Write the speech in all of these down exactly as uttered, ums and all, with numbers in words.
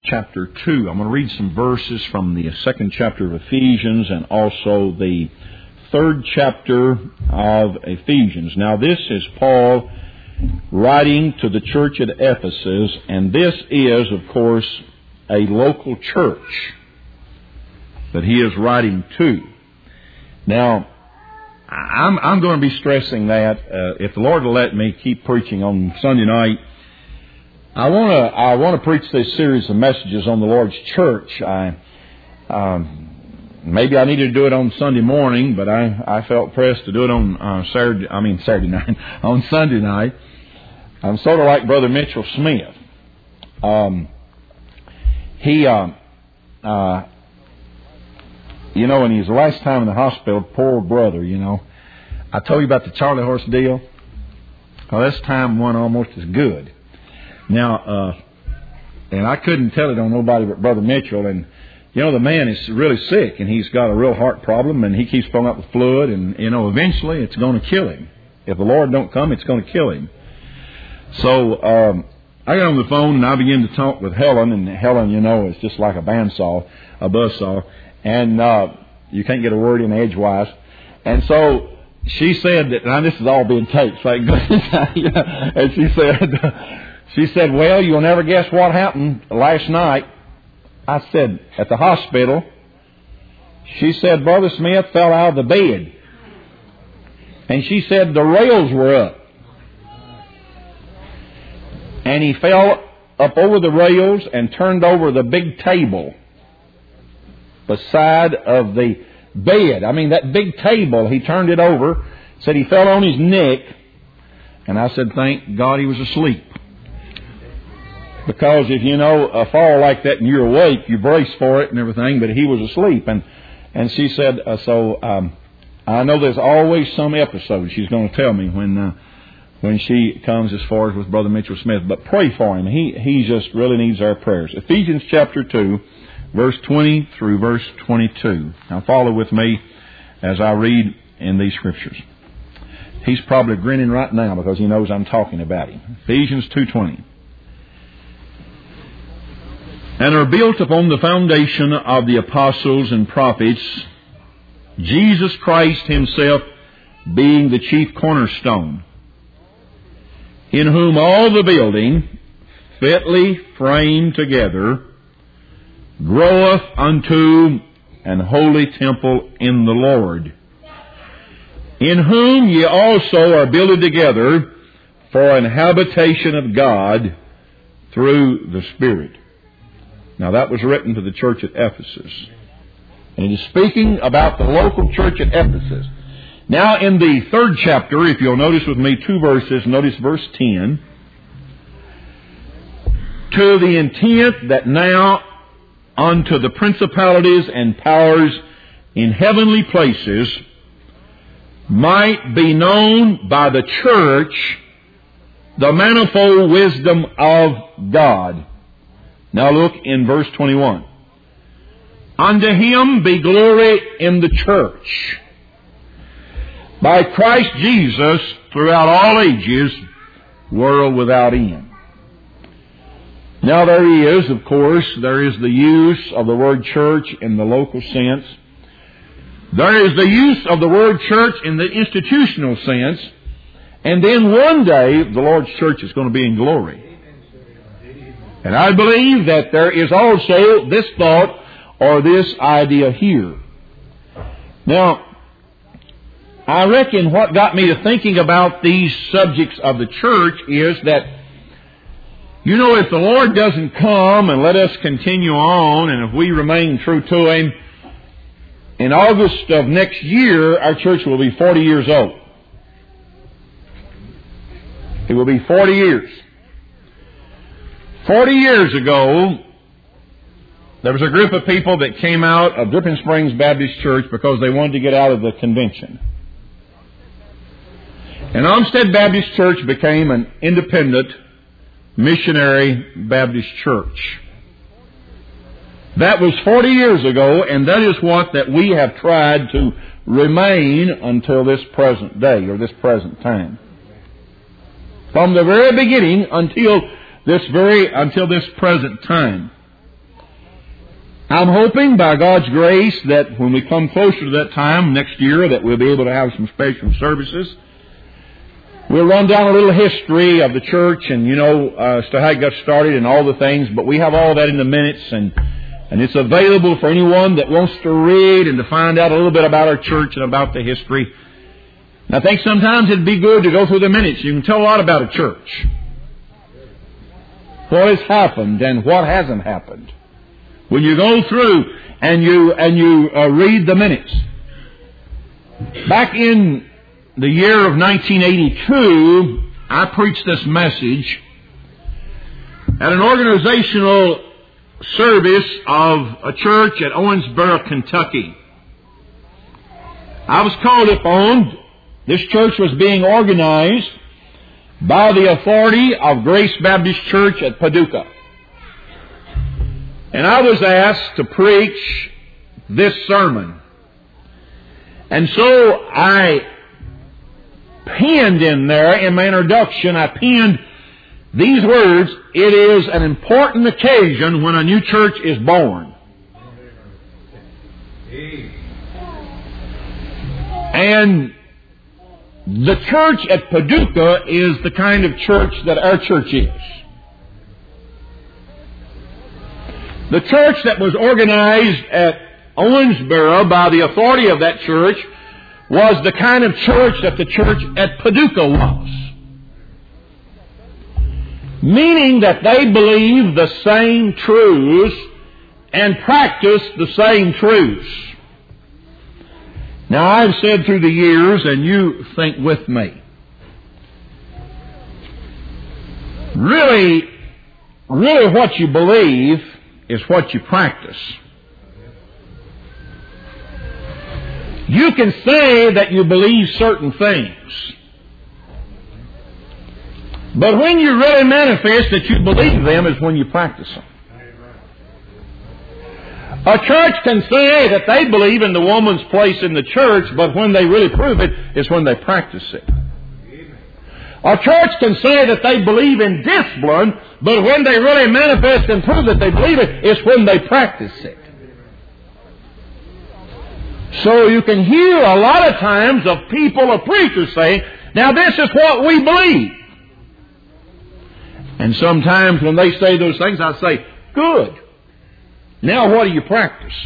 chapter two. I'm going to read some verses from the second chapter of Ephesians and also the third chapter of Ephesians. Now, this is Paul writing to the church at Ephesus, and this is, of course, a local church that he is writing to. Now, I'm, I'm going to be stressing that uh, if the Lord will let me keep preaching on Sunday night, I want to I want to preach this series of messages on the Lord's church. I um, maybe I needed to do it on Sunday morning, but I, I felt pressed to do it on uh, Saturday. I mean Saturday night on Sunday night. I'm sort of like Brother Mitchell Smith. Um, he, uh, uh, you know, in his last time in the hospital, poor brother. You know, I told you about the Charlie horse deal. Well, this time went almost as good. Now, uh, and I couldn't tell it on nobody but Brother Mitchell. And, you know, the man is really sick, and he's got a real heart problem, and he keeps filling up with fluid, and, you know, eventually it's going to kill him. If the Lord don't come, it's going to kill him. So, um, I got on the phone, and I began to talk with Helen, and Helen, you know, is just like a bandsaw, a buzzsaw, and uh, you can't get a word in edgewise. And so she said that, now this is all being taped, thank goodness. And she said... She said, well, you'll never guess what happened last night. I said, at the hospital. She said, Brother Smith fell out of the bed. And she said the rails were up. And he fell up over the rails and turned over the big table beside of the bed. I mean, that big table, he turned it over. Said he fell on his neck. And I said, thank God he was asleep. Because if you know a fall like that and you're awake, you brace for it and everything, but he was asleep. And and she said, uh, so um, I know there's always some episode she's going to tell me when uh, when she comes as far as with Brother Mitchell Smith. But pray for him. He, he just really needs our prayers. Ephesians chapter two, verse twenty through verse twenty-two. Now follow with me as I read in these scriptures. He's probably grinning right now because he knows I'm talking about him. Ephesians two twenty. And are built upon the foundation of the apostles and prophets, Jesus Christ himself being the chief cornerstone, in whom all the building, fitly framed together, groweth unto an holy temple in the Lord, in whom ye also are builded together for an habitation of God through the Spirit. Now, that was written to the church at Ephesus. And it is speaking about the local church at Ephesus. Now, in the third chapter, if you'll notice with me two verses, notice verse ten. To the intent that now unto the principalities and powers in heavenly places might be known by the church the manifold wisdom of God. Now look in verse twenty-one. Unto him be glory in the church by Christ Jesus throughout all ages, world without end. Now there is, of course, there is the use of the word church in the local sense. There is the use of the word church in the institutional sense. And then one day the Lord's church is going to be in glory. And I believe that there is also this thought or this idea here. Now, I reckon what got me to thinking about these subjects of the church is that, you know, if the Lord doesn't come and let us continue on, and if we remain true to Him, in August of next year, our church will be forty years old. It will be forty years. Forty years ago, there was a group of people that came out of Dripping Springs Baptist Church because they wanted to get out of the convention. And Olmsted Baptist Church became an independent missionary Baptist church. That was forty years ago, and that is what that we have tried to remain until this present day or this present time. From the very beginning until this very until this present time. I'm hoping by God's grace that when we come closer to that time next year that we'll be able to have some special services. We'll run down a little history of the church and, you know, uh, as to how it got started and all the things, but we have all that in the minutes, and and it's available for anyone that wants to read and to find out a little bit about our church and about the history. And I think sometimes it'd be good to go through the minutes. You can tell a lot about a church. What has happened and what hasn't happened. When you go through and you and you uh, read the minutes. Back in the year of nineteen eighty-two, I preached this message at an organizational service of a church at Owensboro, Kentucky. I was called upon. This church was being organized by the authority of Grace Baptist Church at Paducah. And I was asked to preach this sermon. And so I penned in there, in my introduction, I penned these words: it is an important occasion when a new church is born. And the church at Paducah is the kind of church that our church is. The church that was organized at Owensboro by the authority of that church was the kind of church that the church at Paducah was. Meaning that they believed the same truths and practiced the same truths. Now, I've said through the years, and you think with me, really, really what you believe is what you practice. You can say that you believe certain things, but when you really manifest that you believe them is when you practice them. A church can say that they believe in the woman's place in the church, but when they really prove it is when they practice it. A church can say that they believe in discipline, but when they really manifest and prove that they believe it is when they practice it. So you can hear a lot of times of people or preachers saying, now this is what we believe. And sometimes when they say those things, I say, good. Now what do you practice?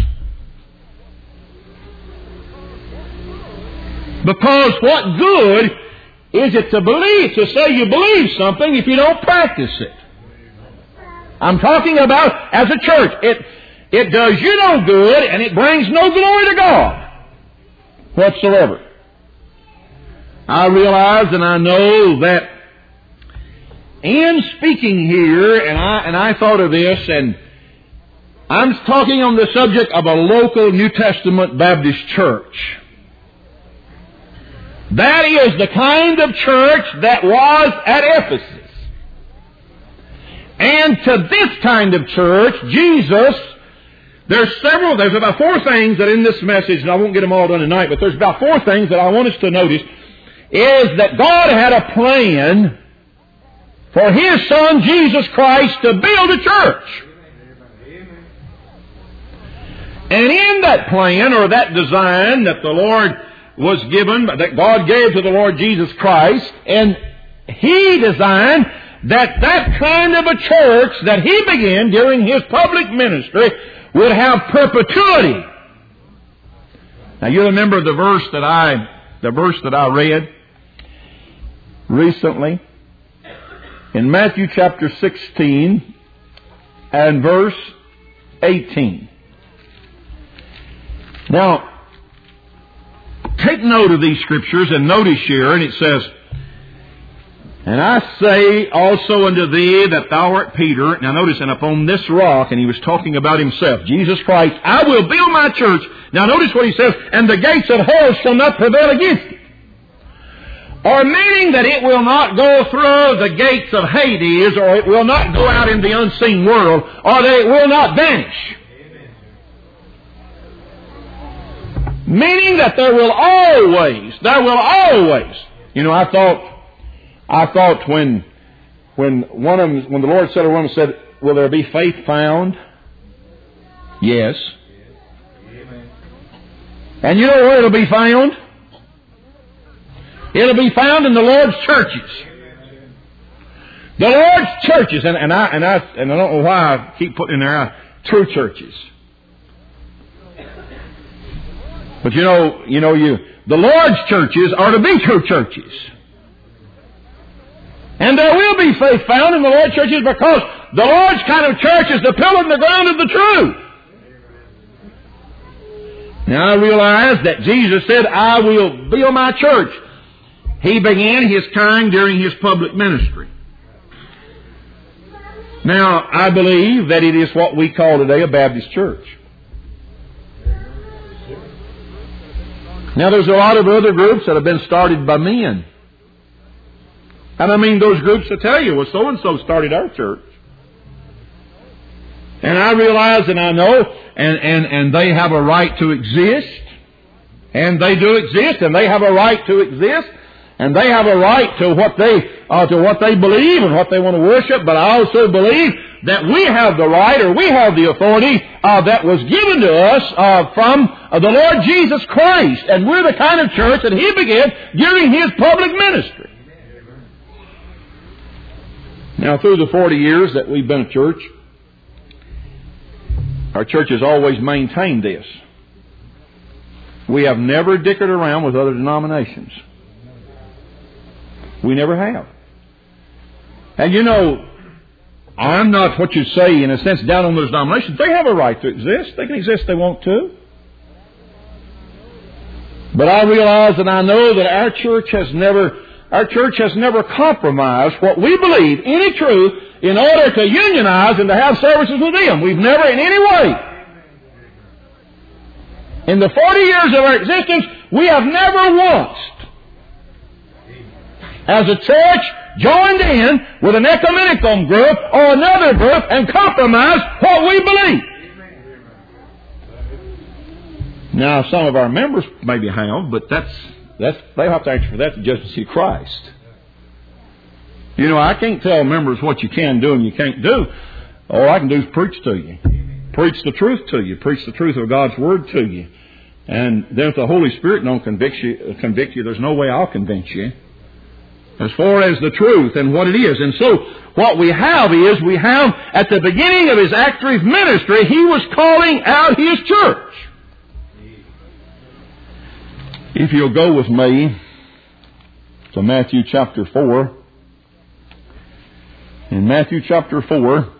Because what good is it to believe, to say you believe something if you don't practice it? I'm talking about as a church. It, it does you no good and it brings no glory to God whatsoever. I realize and I know that in speaking here, and I, and I thought of this, and I'm talking on the subject of a local New Testament Baptist church. That is the kind of church that was at Ephesus. And to this kind of church, Jesus, there's several, there's about four things that in this message, and I won't get them all done tonight, but there's about four things that I want us to notice, is that God had a plan for His Son, Jesus Christ, to build a church. And in that plan, or that design that the Lord was given, that God gave to the Lord Jesus Christ, and He designed that that kind of a church that He began during His public ministry would have perpetuity. Now you remember the verse that I, the verse that I read recently in Matthew chapter sixteen and verse eighteen. Now, take note of these scriptures and notice here, and it says, and I say also unto thee that thou art Peter. Now notice, and upon this rock, and he was talking about himself, Jesus Christ, I will build my church. Now notice what he says, and the gates of hell shall not prevail against it. Or meaning that it will not go through the gates of Hades, or it will not go out in the unseen world, or that it will not vanish. Meaning that there will always, there will always, you know, I thought, I thought when, when one of them, when the Lord said to one of them, said, will there be faith found? Yes. And you know where it'll be found? It'll be found in the Lord's churches. The Lord's churches, and, and I and I and I don't know why I keep putting in there uh, true churches. But you know, you know, you the Lord's churches are to be true churches. And there will be faith found in the Lord's churches because the Lord's kind of church is the pillar and the ground of the truth. Now I realize that Jesus said, I will build my church. He began His kind during His public ministry. Now, I believe that it is what we call today a Baptist church. Now, there's a lot of other groups that have been started by men. And I mean those groups that tell you, well, so-and-so started our church. And I realize and I know, and, and, and they have a right to exist. And they do exist, and they have a right to exist. And they have a right to what they uh, to what they believe and what they want to worship. But I also believe that we have the right, or we have the authority uh, that was given to us uh, from uh, the Lord Jesus Christ. And we're the kind of church that He began during His public ministry. Now, through the forty years that we've been a church, our church has always maintained this. We have never dickered around with other denominations. We never have. And you know, I'm not what you say, in a sense, down on those denominations. They have a right to exist. They can exist if they want to. But I realize and I know that our church has never, our church has never compromised what we believe, any truth, in order to unionize and to have services with them. We've never in any way. In the forty years of our existence, we have never once, as a church, joined in with an ecumenical group or another group and compromised what we believe. Now, some of our members maybe have, but that's that's they have to answer for that to just see Christ. You know, I can't tell members what you can do and you can't do. All I can do is preach to you. Preach the truth to you. Preach the truth of God's Word to you. And then if the Holy Spirit don't convict you, convict you, there's no way I'll convince you. As far as the truth and what it is. And so what we have is, we have at the beginning of His active ministry, He was calling out His church. If you'll go with me to Matthew chapter four. In Matthew chapter four,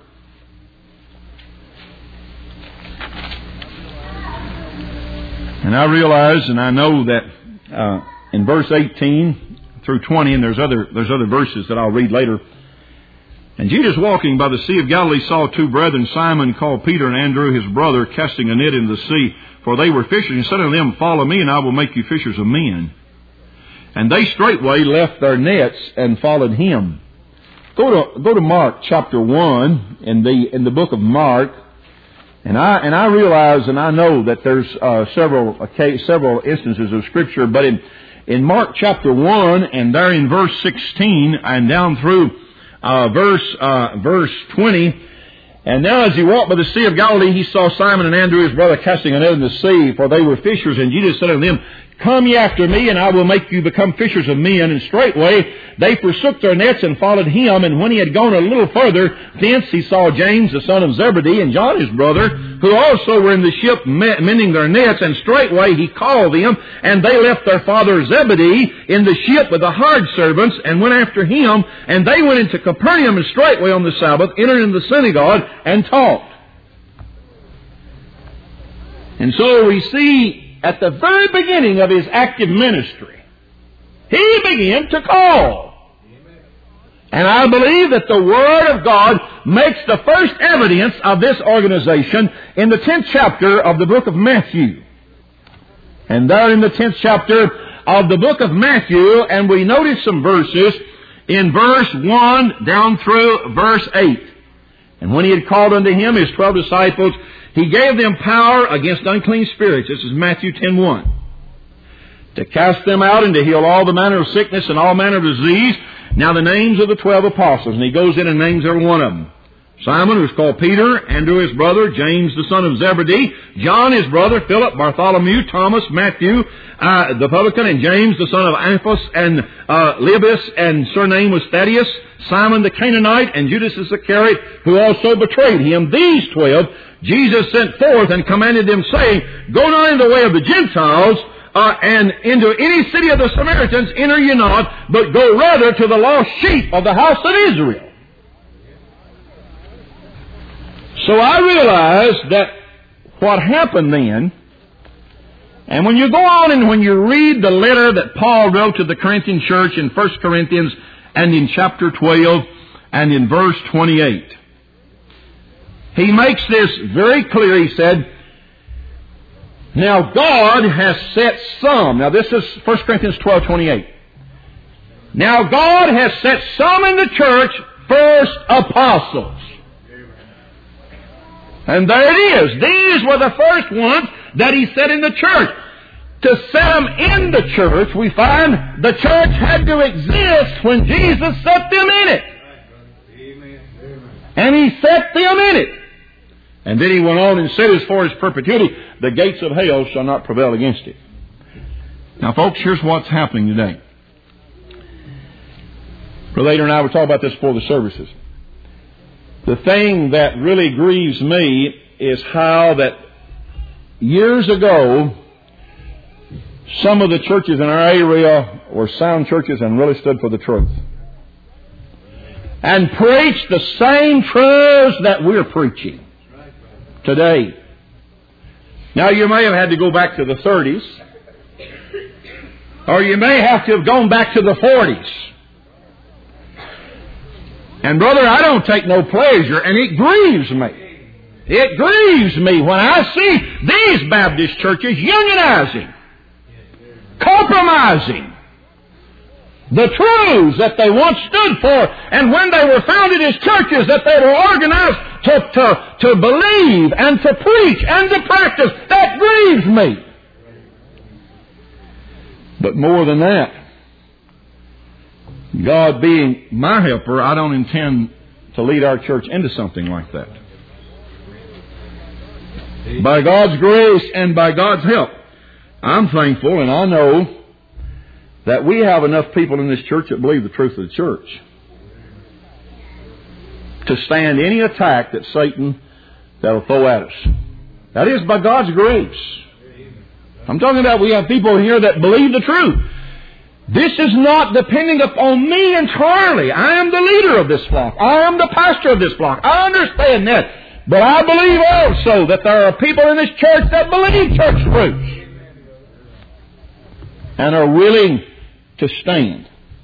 and I realize and I know that uh, in verse eighteen through twenty, and there's other there's other verses that I'll read later. And Jesus, walking by the Sea of Galilee, saw two brethren, Simon called Peter and Andrew his brother, casting a net into the sea, for they were fishers. And he said unto them, Follow me, and I will make you fishers of men. And they straightway left their nets and followed Him. Go to go to Mark chapter one in the in the book of Mark, and I and I realize and I know that there's uh, several okay, several instances of Scripture, but in in Mark chapter one and there in verse sixteen and down through uh, verse uh, verse twenty. And now as he walked by the Sea of Galilee, he saw Simon and Andrew his brother casting a net in the sea, for they were fishers. And Jesus said unto them, Come ye after me, and I will make you become fishers of men. And straightway they forsook their nets and followed Him. And when he had gone a little further, thence he saw James the son of Zebedee and John his brother, who also were in the ship mending their nets. And straightway he called them, and they left their father Zebedee in the ship with the hired servants, and went after him. And they went into Capernaum, and straightway on the Sabbath entered into the synagogue and taught. And so we see at the very beginning of His active ministry, He began to call. And I believe that the Word of God makes the first evidence of this organization in the tenth chapter of the book of Matthew. And there in the tenth chapter of the book of Matthew, and we notice some verses in verse one down through verse eight. And when He had called unto Him His twelve disciples, He gave them power against unclean spirits. This is Matthew ten one. To cast them out and to heal all the manner of sickness and all manner of disease. Now the names of the twelve apostles. And He goes in and names every one of them. Simon, who is called Peter, Andrew his brother, James the son of Zebedee, John his brother, Philip, Bartholomew, Thomas, Matthew, uh, the publican, and James the son of Alphaeus, and uh, Lebbaeus, and surname was Thaddeus, Simon the Canaanite, and Judas Iscariot, who also betrayed him. These twelve Jesus sent forth and commanded them, saying, Go not in the way of the Gentiles, uh, and into any city of the Samaritans enter ye not, but go rather to the lost sheep of the house of Israel. So I realized that what happened then, and when you go on and when you read the letter that Paul wrote to the Corinthian church in First Corinthians and in chapter twelve and in verse twenty-eight, he makes this very clear. He said, Now God has set some. Now this is First Corinthians twelve twenty-eight. Now God has set some in the church, first apostles. And there it is. These were the first ones that he set in the church. To set them in the church, we find the church had to exist when Jesus set them in it. And he set them in it. And then he went on and said, as far as perpetuity, the gates of hell shall not prevail against it. Now, folks, here's what's happening today. Brother and I were talking about this before the services. The thing that really grieves me is how that years ago, some of the churches in our area were sound churches and really stood for the truth. And preached the same truths that we're preaching today. Now, you may have had to go back to the thirties, or you may have to have gone back to the forties. And brother, I don't take no pleasure, and it grieves me. It grieves me when I see these Baptist churches unionizing, compromising the truths that they once stood for, and when they were founded as churches, that they were organized to, to, to believe and to preach and to practice. That grieves me. But more than that, God being my helper, I don't intend to lead our church into something like that. By God's grace and by God's help, I'm thankful, and I know that we have enough people in this church that believe the truth of the church to stand any attack that Satan that'll throw at us. That is by God's grace. I'm talking about we have people here that believe the truth. This is not depending upon me entirely. I am the leader of this flock. I am the pastor of this flock. I understand that. But I believe also that there are people in this church that believe church truths and are willing to stand.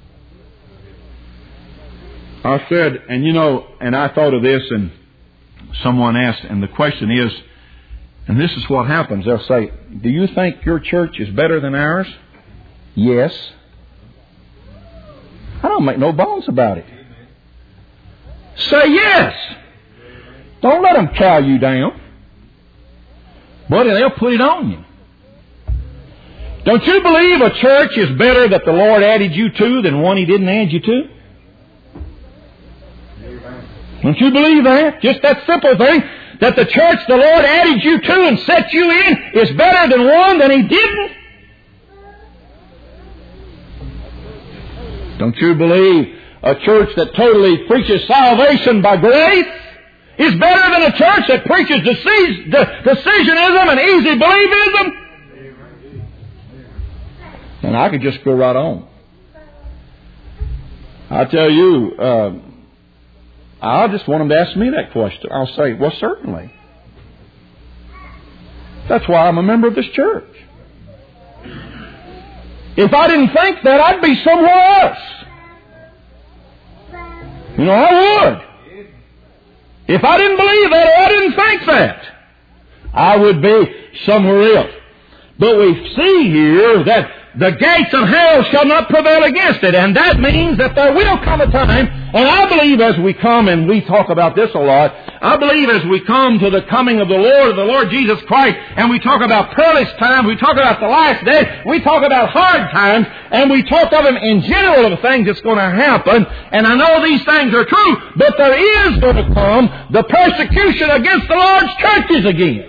I said, and you know, and I thought of this, and someone asked, and the question is, and this is what happens. They'll say, do you think your church is better than ours? Yes. I don't make no bones about it. Say yes. Don't let them cow you down. Buddy, they'll put it on you. Don't you believe a church is better that the Lord added you to than one He didn't add you to? Don't you believe that? Just that simple thing, that the church the Lord added you to and set you in is better than one that He didn't? Don't you believe a church that totally preaches salvation by grace is better than a church that preaches decisionism and easy believism? And I could just go right on. I tell you, uh, I just want them to ask me that question. I'll say, well, certainly. That's why I'm a member of this church. If I didn't think that, I'd be somewhere else. You know, I would. If I didn't believe that, or I didn't think that, I would be somewhere else. But we see here that the gates of hell shall not prevail against it. And that means that there will come a time, and I believe as we come, and we talk about this a lot, I believe as we come to the coming of the Lord, of the Lord Jesus Christ, and we talk about perilous times, we talk about the last day, we talk about hard times, and we talk of them in general of things that's going to happen, and I know these things are true, but there is going to come the persecution against the Lord's churches again.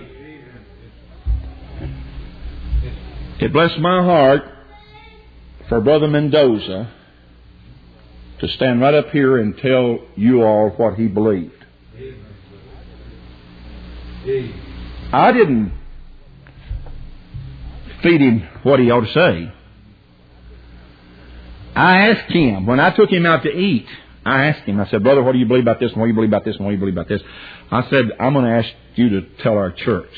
It blessed my heart for Brother Mendoza to stand right up here and tell you all what he believed. I didn't feed him what he ought to say. I asked him, when I took him out to eat, I asked him, I said, brother, what do you believe about this, and what do you believe about this, and what do you believe about this? I said, I'm going to ask you to tell our church.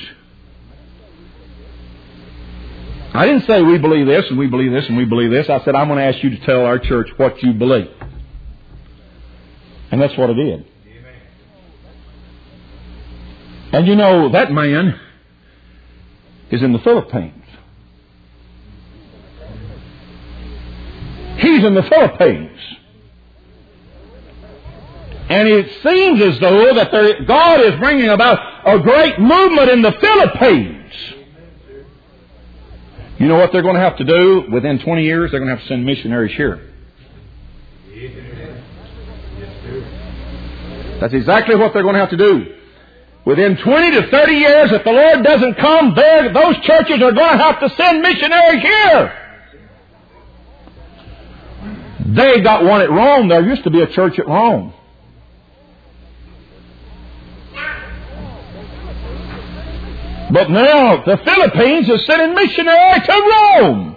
I didn't say we believe this, and we believe this, and we believe this. I said, I'm going to ask you to tell our church what you believe. And that's what I did. And you know, that man is in the Philippines. He's in the Philippines. And it seems as though that there, God is bringing about a great movement in the Philippines. You know what they're going to have to do? Within twenty years, they're going to have to send missionaries here. That's exactly what they're going to have to do. Within twenty to thirty years, if the Lord doesn't come, there, those churches are going to have to send missionaries here. They got one at Rome. There used to be a church at Rome. But now the Philippines is sending missionaries to Rome.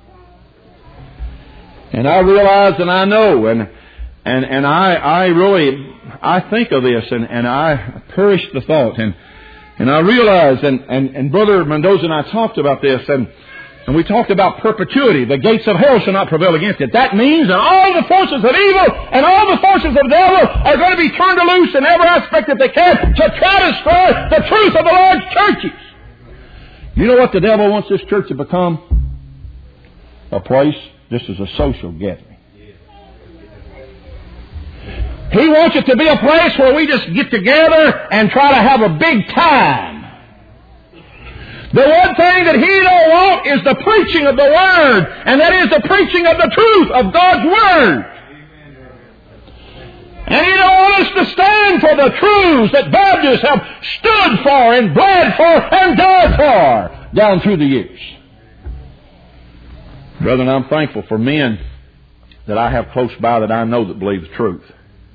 And I realize and I know and and, and I I really I think of this and, and I perish the thought and and I realize and, and, and Brother Mendoza and I talked about this and And we talked about perpetuity. The gates of hell shall not prevail against it. That means that all the forces of evil and all the forces of the devil are going to be turned loose in every aspect that they can to try to destroy the truth of the Lord's churches. You know what the devil wants this church to become? A place, this is a social gathering. He wants it to be a place where we just get together and try to have a big time. The one thing that he don't want is the preaching of the Word, and that is the preaching of the truth of God's Word. And he don't want us to stand for the truths that Baptists have stood for and bled for and died for down through the years. Brethren, I'm thankful for men that I have close by that I know that believe the truth.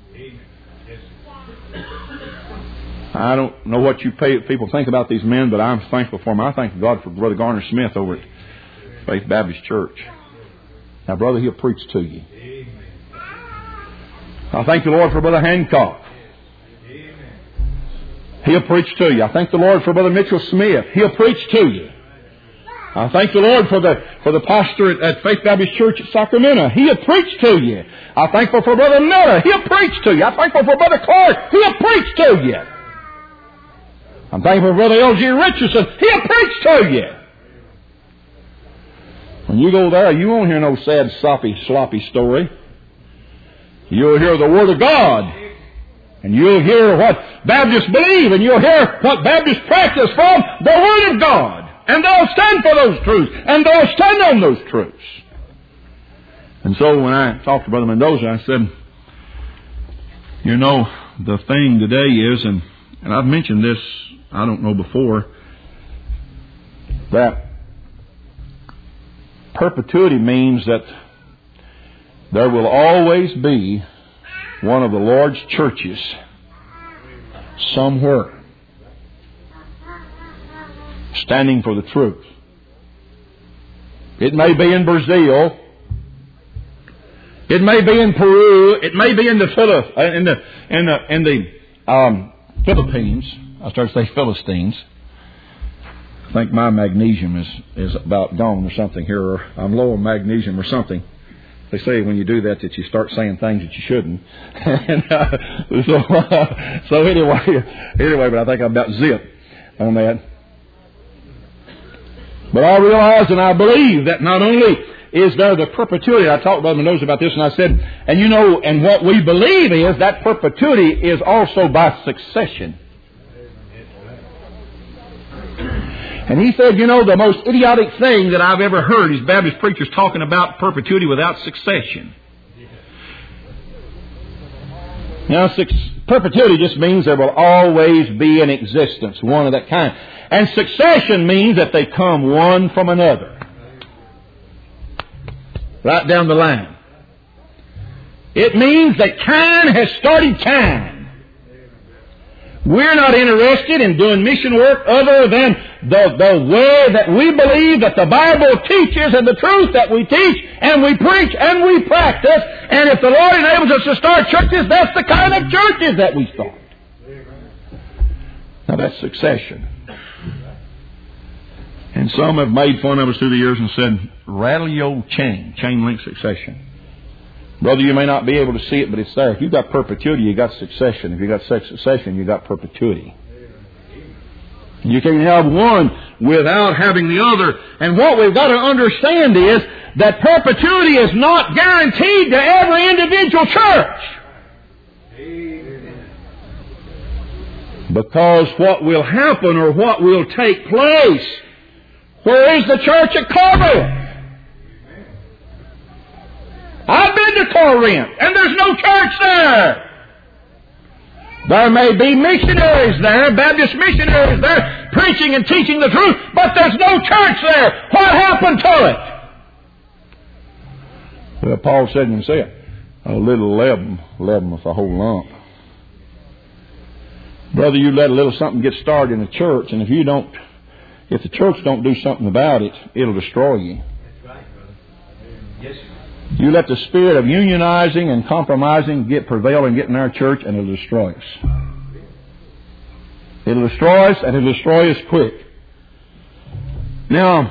I don't know what you people think about these men, but I'm thankful for them. I thank God for Brother Garner Smith over at Faith Baptist Church. Now, brother, he'll preach to you. I thank the Lord for Brother Hancock. He'll preach to you. I thank the Lord for Brother Mitchell Smith. He'll preach to you. I thank the Lord for the for the pastor at, at Faith Baptist Church at Sacramento. He'll preach to you. I'm thankful for Brother Miller. He'll preach to you. I'm thankful for Brother Clark. He'll preach to you. I'm thankful for Brother L G Richardson. He'll preach to you. When you go there, you won't hear no sad, soppy, sloppy story. You'll hear the Word of God. And you'll hear what Baptists believe. And you'll hear what Baptists practice from the Word of God. And they'll stand for those truths. And they'll stand on those truths. And so when I talked to Brother Mendoza, I said, you know, the thing today is, and, and I've mentioned this, I don't know before, that perpetuity means that there will always be one of the Lord's churches somewhere standing for the truth. It may be in Brazil. It may be in Peru. It may be in the Philip, in the in the in the um, Philippines. I started to say Philistines. I think my magnesium is, is about gone or something here. Or I'm low on magnesium or something. They say when you do that that you start saying things that you shouldn't. and, uh, so, uh, so anyway, anyway, but I think I'm about zip on that. But I realize and I believe that not only is there the perpetuity, I talked to Brother Mendoza about this and I said, and you know, and what we believe is that perpetuity is also by succession. And he said, you know, the most idiotic thing that I've ever heard is Baptist preachers talking about perpetuity without succession. Now, perpetuity just means there will always be an existence, one of that kind. And succession means that they come one from another. Right down the line. It means that Cain has started Cain. We're not interested in doing mission work other than the, the way that we believe that the Bible teaches and the truth that we teach and we preach and we practice. And if the Lord enables us to start churches, that's the kind of churches that we start. Now that's succession. And some have made fun of us through the years and said, rattle your old chain, chain link succession. Brother, you may not be able to see it, but it's there. If you've got perpetuity, you've got succession. If you've got succession, you've got perpetuity. You can have one without having the other. And what we've got to understand is that perpetuity is not guaranteed to every individual church. Because what will happen or what will take place, where is the church at Corinth? I've been to Corinth, and there's no church there. There may be missionaries there, Baptist missionaries there, preaching and teaching the truth, but there's no church there. What happened to it? Well, Paul said himself, a little leaven leaveneth a whole lump. Brother, you let a little something get started in the church, and if you don't, if the church don't do something about it, it'll destroy you. That's right, brother. Yes, sir. You let the spirit of unionizing and compromising get prevail and get in our church, and it'll destroy us. It'll destroy us, and it'll destroy us quick. Now,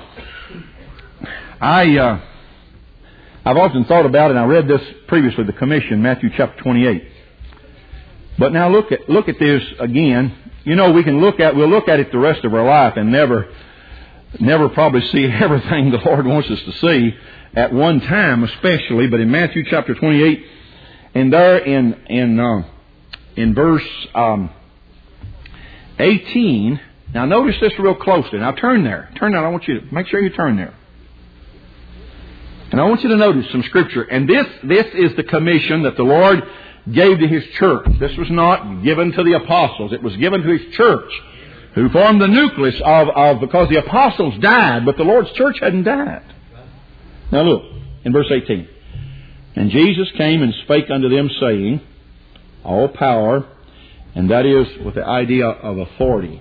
I uh, I've often thought about it, and I read this previously, the commission, Matthew chapter twenty-eight. But now look at look at this again. You know, we can look at we'll look at it the rest of our life and never never probably see everything the Lord wants us to see at one time, especially. But in Matthew chapter twenty-eight, and there in in uh, in verse um, eighteen. Now notice this real closely. Now turn there. Turn there. I want you to make sure you turn there. And I want you to notice some scripture. And this this is the commission that the Lord gave to His church. This was not given to the apostles. It was given to His church, who formed the nucleus of, of because the apostles died, but the Lord's church hadn't died. Now look, in verse eighteen. And Jesus came and spake unto them, saying, all power, and that is with the idea of authority.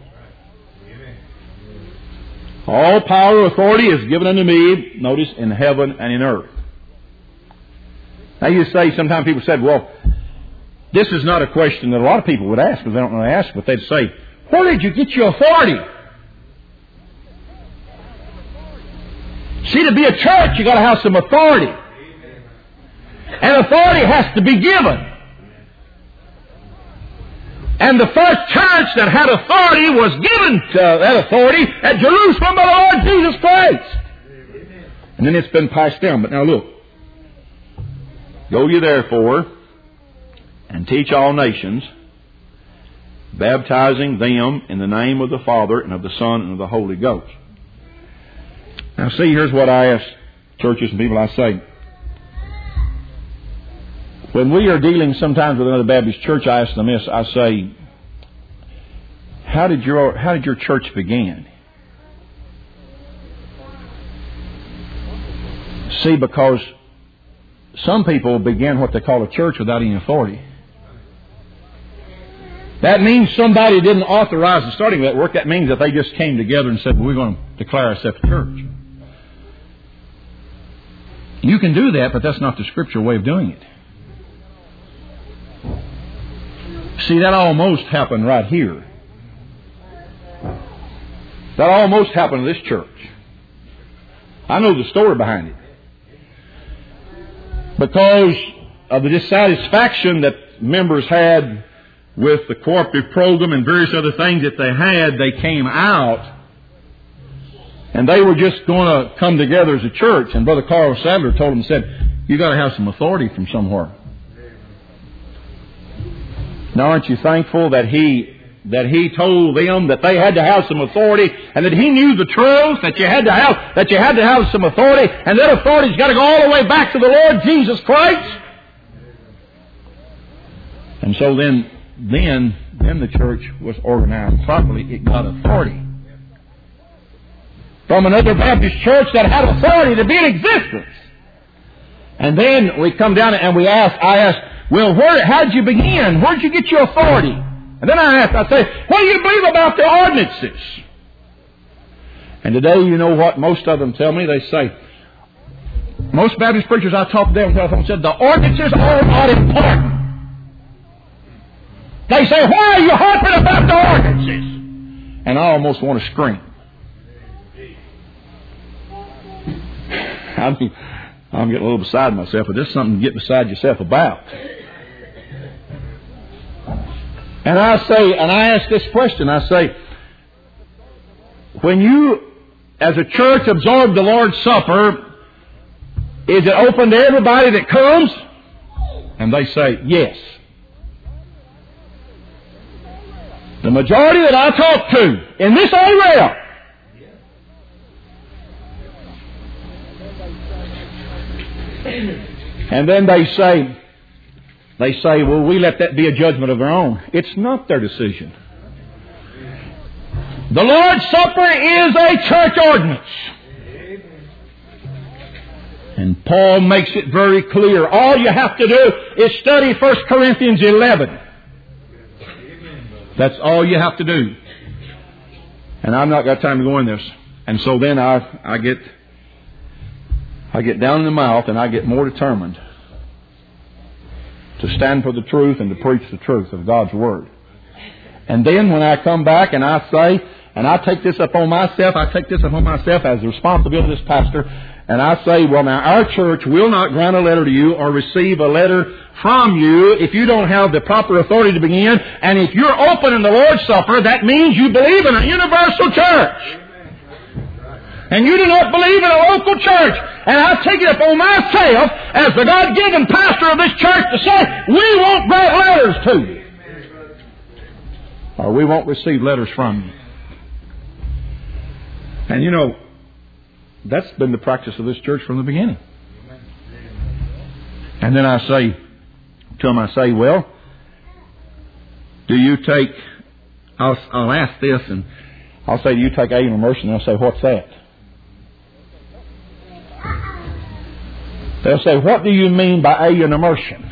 All power, authority is given unto me, notice, in heaven and in earth. Now you say, sometimes people said, well, this is not a question that a lot of people would ask, because they don't know to ask, but they'd say, where did you get your authority? See, to be a church, you got to have some authority. And authority has to be given. And the first church that had authority was given to that authority at Jerusalem by the Lord Jesus Christ. And then it's been passed down. But now look. Go ye therefore and teach all nations, baptizing them in the name of the Father and of the Son and of the Holy Ghost. Now see, here's what I ask churches and people I say. When we are dealing sometimes with another Baptist church, I ask them this. I say, how did your, how did your church begin? See, because some people begin what they call a church without any authority. That means somebody didn't authorize the starting of that work. That means that they just came together and said, well, we're going to declare ourselves a church. You can do that, but that's not the scriptural way of doing it. See, that almost happened right here. That almost happened to this church. I know the story behind it. Because of the dissatisfaction that members had with the cooperative program and various other things that they had, they came out And they were just going to come together as a church. And Brother Carl Sadler told them, said, you got to have some authority from somewhere. Now, aren't you thankful that he that he told them that they had to have some authority, and that he knew the truth that you had to have that you had to have some authority, and that authority's got to go all the way back to the Lord Jesus Christ. And so then, then, then the church was organized properly. It got authority from another Baptist church that had authority to be in existence. And then we come down and we ask, I ask, well, where, how'd you begin? Where'd you get your authority? And then I ask, I say, what do you believe about the ordinances? And today, you know what most of them tell me? They say, most Baptist preachers I talk to them said, the ordinances are not important. They say, why are you harping about the ordinances? And I almost want to scream. I mean, I'm getting a little beside myself, but this is something to get beside yourself about. And I say, and I ask this question, I say, when you, as a church, absorb the Lord's Supper, is it open to everybody that comes? And they say, yes. The majority that I talk to in this area, and then they say, they say, well, we let that be a judgment of their own. It's not their decision. The Lord's Supper is a church ordinance. And Paul makes it very clear. All you have to do is study First Corinthians eleven. That's all you have to do. And I've not got time to go in this. And so then I, I get, I get down in the mouth and I get more determined to stand for the truth and to preach the truth of God's Word. And then when I come back and I say, and I take this upon myself, I take this upon myself as the responsibility of this pastor, and I say, well, now our church will not grant a letter to you or receive a letter from you if you don't have the proper authority to begin. And if you're open in the Lord's Supper, that means you believe in a universal church. And you do not believe in a local church. And I take it upon myself as the God-given pastor of this church to say, we won't write letters to you. Or we won't receive letters from you. And you know, that's been the practice of this church from the beginning. And then I say to them, I say, well, do you take, I'll, I'll ask this, and I'll say, do you take aid and immersion? And they'll say, what's that? They'll say, what do you mean by aid and immersion?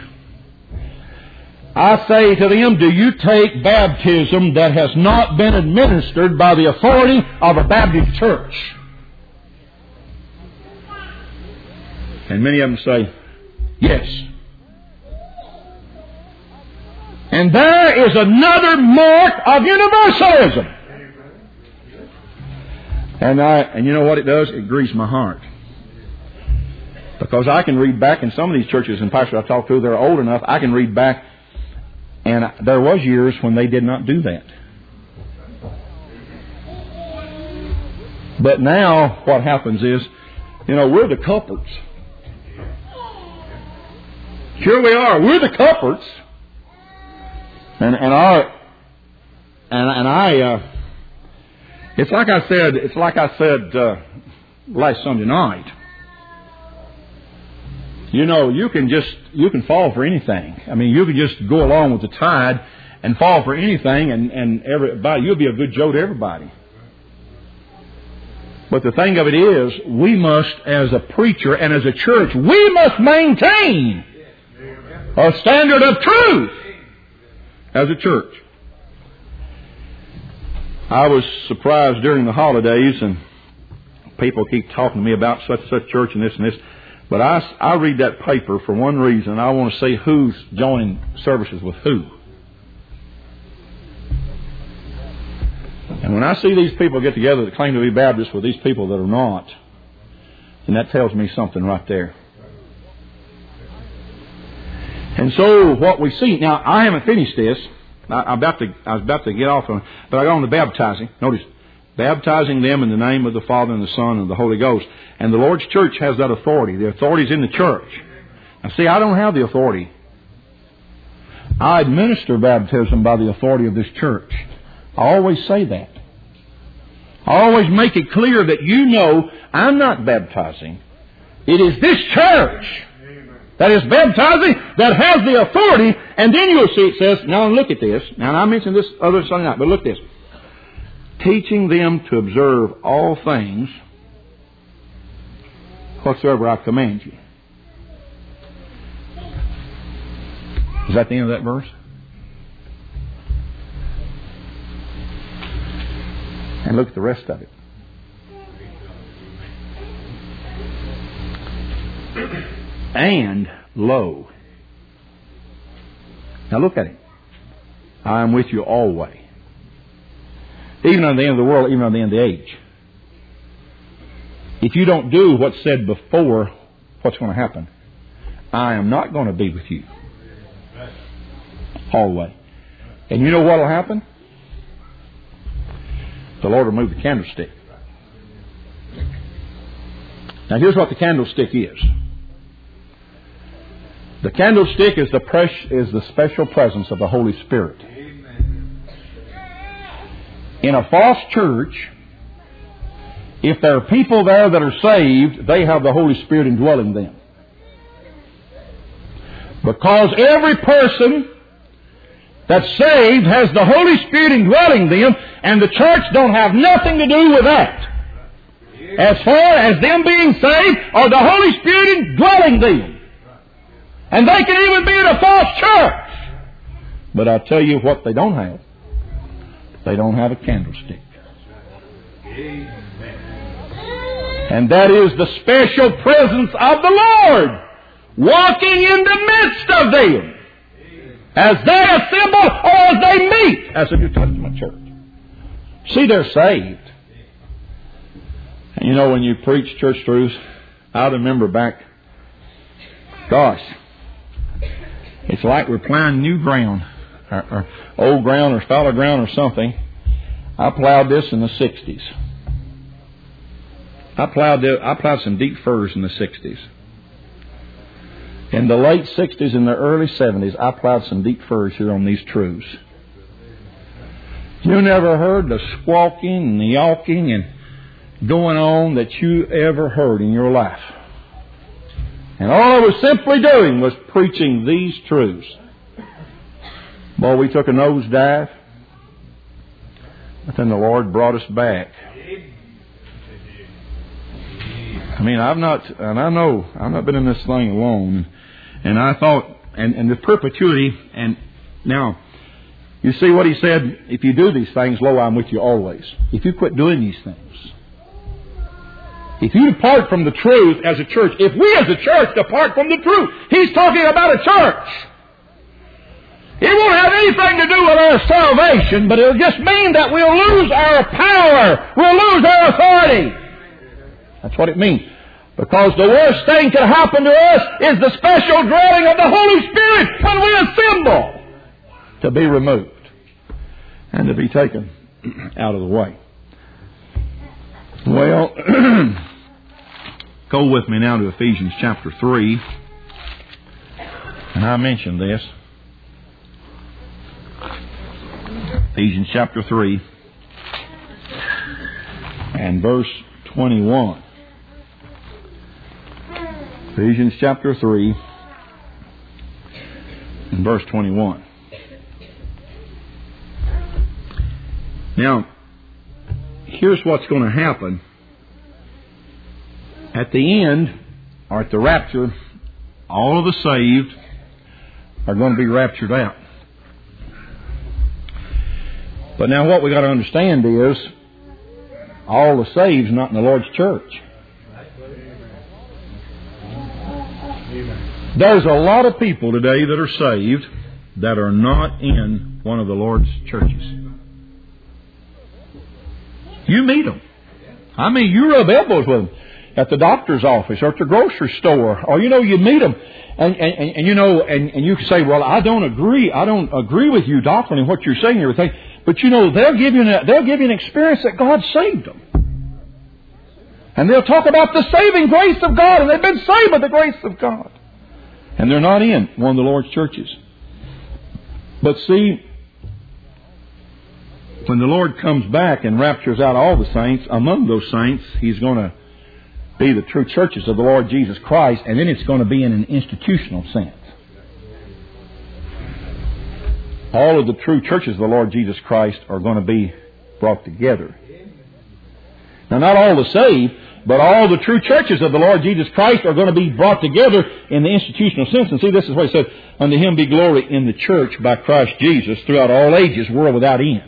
I say to them, do you take baptism that has not been administered by the authority of a Baptist church? And many of them say, yes. And there is another mark of universalism. And I, and you know what it does? It grieves my heart. Because I can read back in some of these churches and pastors I talk to, they're old enough, I can read back, and there was years when they did not do that. But now what happens is, you know, we're the culprits. Here we are. We're the culprits. And, and our, and, and I, uh, it's like I said, it's like I said, uh, last Sunday night. You know, you can just, you can fall for anything. I mean, you can just go along with the tide and fall for anything, and, and everybody, you'll be a good joke to everybody. But the thing of it is, we must, as a preacher and as a church, we must maintain a standard of truth as a church. I was surprised during the holidays, and people keep talking to me about such and such church and this and this. But I, I read that paper for one reason. I want to see who's joining services with who. And when I see these people get together that claim to be Baptists with these people that are not, then that tells me something right there. And so what we see, now I haven't finished this. I, I'm about to, I was about to get off on, but I got on the baptizing. Notice, baptizing them in the name of the Father and the Son and the Holy Ghost. And the Lord's church has that authority. The authority is in the church. Now see, I don't have the authority. I administer baptism by the authority of this church. I always say that. I always make it clear that you know I'm not baptizing. It is this church that is baptizing, that has the authority. And then you'll see it says, now look at this. Now I mentioned this other Sunday night, but look at this. Teaching them to observe all things whatsoever I command you. Is that the end of that verse? And look at the rest of it. And lo. Now look at it. I am with you always. Even on the end of the world, even on the end of the age. If you don't do what's said before, what's going to happen? I am not going to be with you. Always. And you know what will happen? The Lord will move the candlestick. Now here's what the candlestick is. The candlestick is the pres- is the special presence of the Holy Spirit. In a false church, if there are people there that are saved, they have the Holy Spirit indwelling them. Because every person that's saved has the Holy Spirit indwelling them, and the church don't have nothing to do with that. As far as them being saved or the Holy Spirit indwelling them. And they can even be in a false church. But I'll tell you what they don't have. They don't have a candlestick. And that is the special presence of the Lord walking in the midst of them as they assemble or as they meet as a New Testament church. See, they're saved. And you know, when you preach church truths, I remember back, gosh, it's like we're plowing new ground, or, or old ground, or fallow ground, or something. I plowed this in the sixties. I plowed the, I plowed some deep furrows in the sixties. In the late sixties and the early seventies, I plowed some deep furrows here on these truths. You never heard the squawking and the yawking and going on that you ever heard in your life. And all I was simply doing was preaching these truths. Boy, we took a nosedive, but then the Lord brought us back. I mean, I've not, and I know, I've not been in this thing alone. And I thought, and, and the perpetuity, and now, you see what he said, if you do these things, lo, I'm with you always. If you quit doing these things. If you depart from the truth as a church, if we as a church depart from the truth, he's talking about a church. It won't have anything to do with our salvation, but it'll just mean that we'll lose our power. We'll lose our authority. That's what it means. Because the worst thing that can happen to us is the special dwelling of the Holy Spirit when we assemble to be removed and to be taken out of the way. Well, go with me now to Ephesians chapter three. And I mentioned this. Ephesians chapter three and verse twenty-one. Ephesians chapter three and verse twenty-one. Now, here's what's going to happen. At the end, or at the rapture, all of the saved are going to be raptured out. But now what we got to understand is, all the saved is not in the Lord's church. There's a lot of people today that are saved that are not in one of the Lord's churches. You meet them. I mean, you rub elbows with them at the doctor's office or at the grocery store, or you know, you meet them, and and, and, and you know, and, and you say, "Well, I don't agree. I don't agree with you doctrinally what you're saying and everything." But you know, they'll give you an, they'll give you an experience that God saved them. And they'll talk about the saving grace of God, and they've been saved by the grace of God. And they're not in one of the Lord's churches. But see, when the Lord comes back and raptures out all the saints, among those saints, He's going to be the true churches of the Lord Jesus Christ, and then it's going to be in an institutional sense. All of the true churches of the Lord Jesus Christ are going to be brought together. Now, not all the saved, but all the true churches of the Lord Jesus Christ are going to be brought together in the institutional sense. And see, this is what He said, unto Him be glory in the church by Christ Jesus throughout all ages, world without end.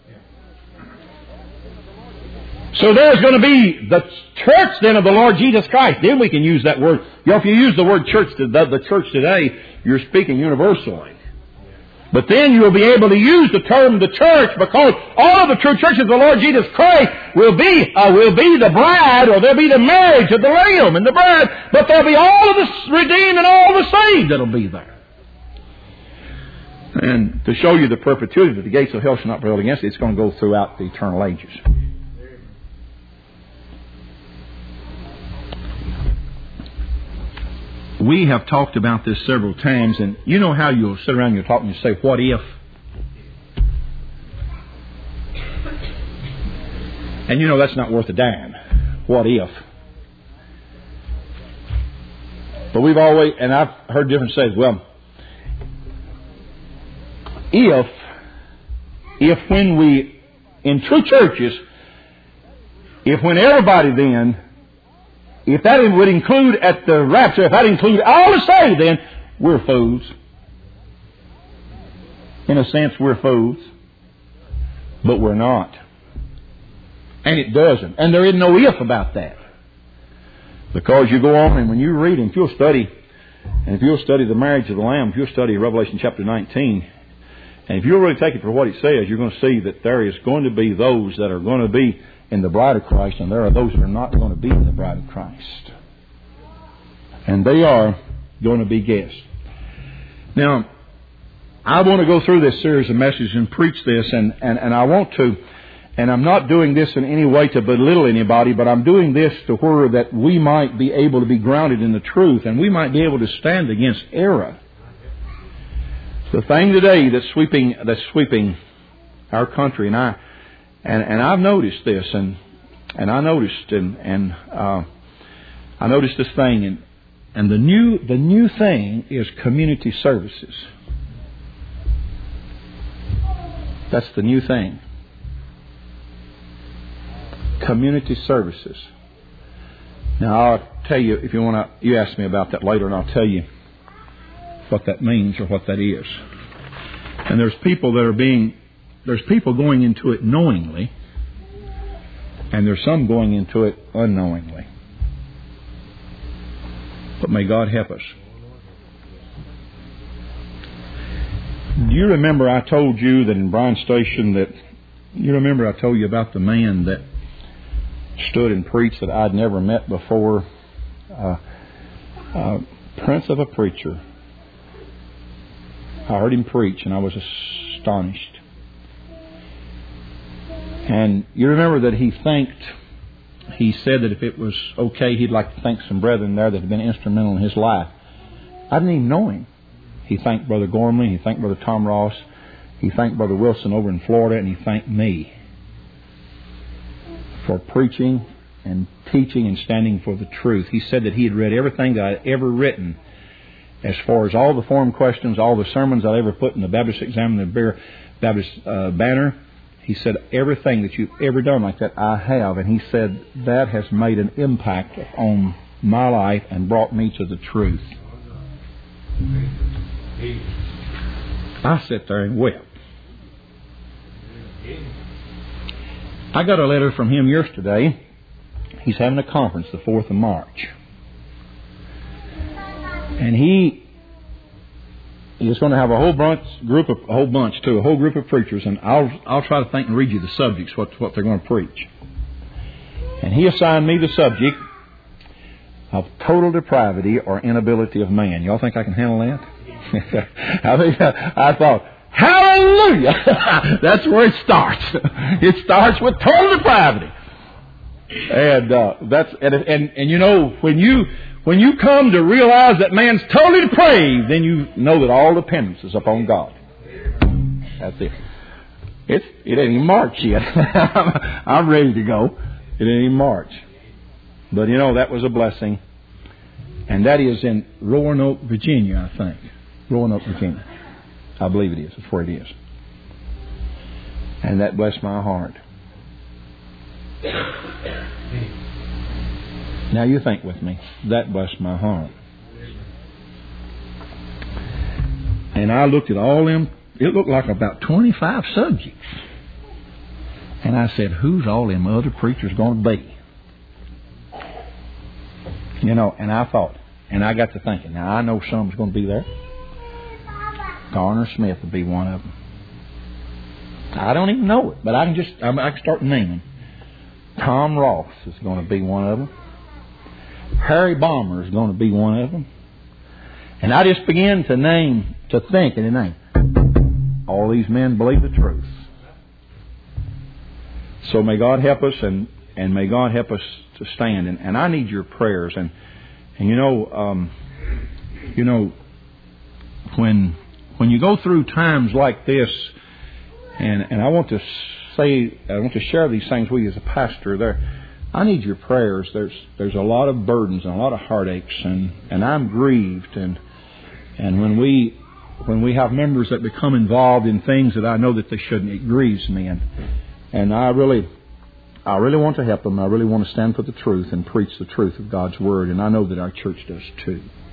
So there's going to be the church then of the Lord Jesus Christ. Then we can use that word. You know, if you use the word church, the, the church today, you're speaking universally. But then you'll be able to use the term the church, because all of the true churches of the Lord Jesus Christ will be uh, will be the bride, or they'll be the marriage of the Lamb and the bride. But there'll be all of the redeemed and all the saved that'll be there. And to show you the perpetuity that the gates of hell shall not prevail against it, it's going to go throughout the eternal ages. We have talked about this several times, and you know how you'll sit around and you'll talk and you say, what if? And you know that's not worth a dime. What if? But we've always, and I've heard different says, well, if, if when we, in true churches, if when everybody then, if that would include at the rapture, if that include all the saved, then we're fools. In a sense, we're fools. But we're not. And it doesn't. And there is no if about that. Because you go on and when you read, and if you'll study, and if you'll study the marriage of the Lamb, if you'll study Revelation chapter nineteen, and if you'll really take it for what it says, you're going to see that there is going to be those that are going to be in the bride of Christ, and there are those that are not going to be in the bride of Christ. And they are going to be guests. Now, I want to go through this series of messages and preach this, and, and, and I want to, and I'm not doing this in any way to belittle anybody, but I'm doing this to where that we might be able to be grounded in the truth, and we might be able to stand against error. The thing today that's sweeping, that's sweeping our country, and I, And, and I've noticed this, and and I noticed, and and uh, I noticed this thing, and and the new the new thing is community services. That's the new thing. Community services. Now I'll tell you if you want to. You ask me about that later, and I'll tell you what that means or what that is. And there's people that are being. There's people going into it knowingly, and there's some going into it unknowingly. But may God help us. Do you remember I told you that in Bryan Station that, you remember I told you about the man that stood and preached that I'd never met before? Uh, uh, Prince of a preacher. I heard him preach and I was astonished. And you remember that he thanked, he said that if it was okay, he'd like to thank some brethren there that had been instrumental in his life. I didn't even know him. He thanked Brother Gormley, he thanked Brother Tom Ross, he thanked Brother Wilson over in Florida, and he thanked me for preaching and teaching and standing for the truth. He said that he had read everything that I'd ever written as far as all the forum questions, all the sermons I'd ever put in the Baptist Examiner, the Baptist uh, Banner. He said, everything that you've ever done like that, I have. And he said, that has made an impact on my life and brought me to the truth. I sat there and wept. I got a letter from him yesterday. He's having a conference the fourth of March. And he is going to have a whole bunch, group of, a whole bunch too, a whole group of preachers, and I'll I'll try to think and read you the subjects, what what they're going to preach. And he assigned me the subject of total depravity or inability of man. Y'all think I can handle that? I think I thought, hallelujah! Hallelujah! That's where it starts. It starts with total depravity. And uh, that's and, and and you know when you when you come to realize that man's totally depraved, then you know that all dependence is upon God. That's it. It's it ain't even March yet. I'm ready to go. It ain't even March. But you know that was a blessing, and that is in Roanoke, Virginia, I think. Roanoke, Virginia. I believe it is. That's where it is. And that blessed my heart. Now you think with me. That blessed my heart. And I looked at all them. It looked like about twenty-five subjects. And I said, who's all them other preachers going to be? You know, and I thought, and I got to thinking, now I know some's going to be there. Garner Smith will be one of them. I don't even know it, but I can just, I can start naming. Tom Ross is going to be one of them. Harry Balmer is going to be one of them. And I just began to name, to think and to name. All these men believe the truth. So may God help us, and, and may God help us to stand. And, and I need your prayers. And and you know, um, you know, when when you go through times like this, and and I want to say, I want to share these things with you as a pastor. There, I need your prayers. There's there's a lot of burdens and a lot of heartaches, and, and I'm grieved. And and when we when we have members that become involved in things that I know that they shouldn't, it grieves me. And and I really I really want to help them. I really want to stand for the truth and preach the truth of God's Word. And I know that our church does too.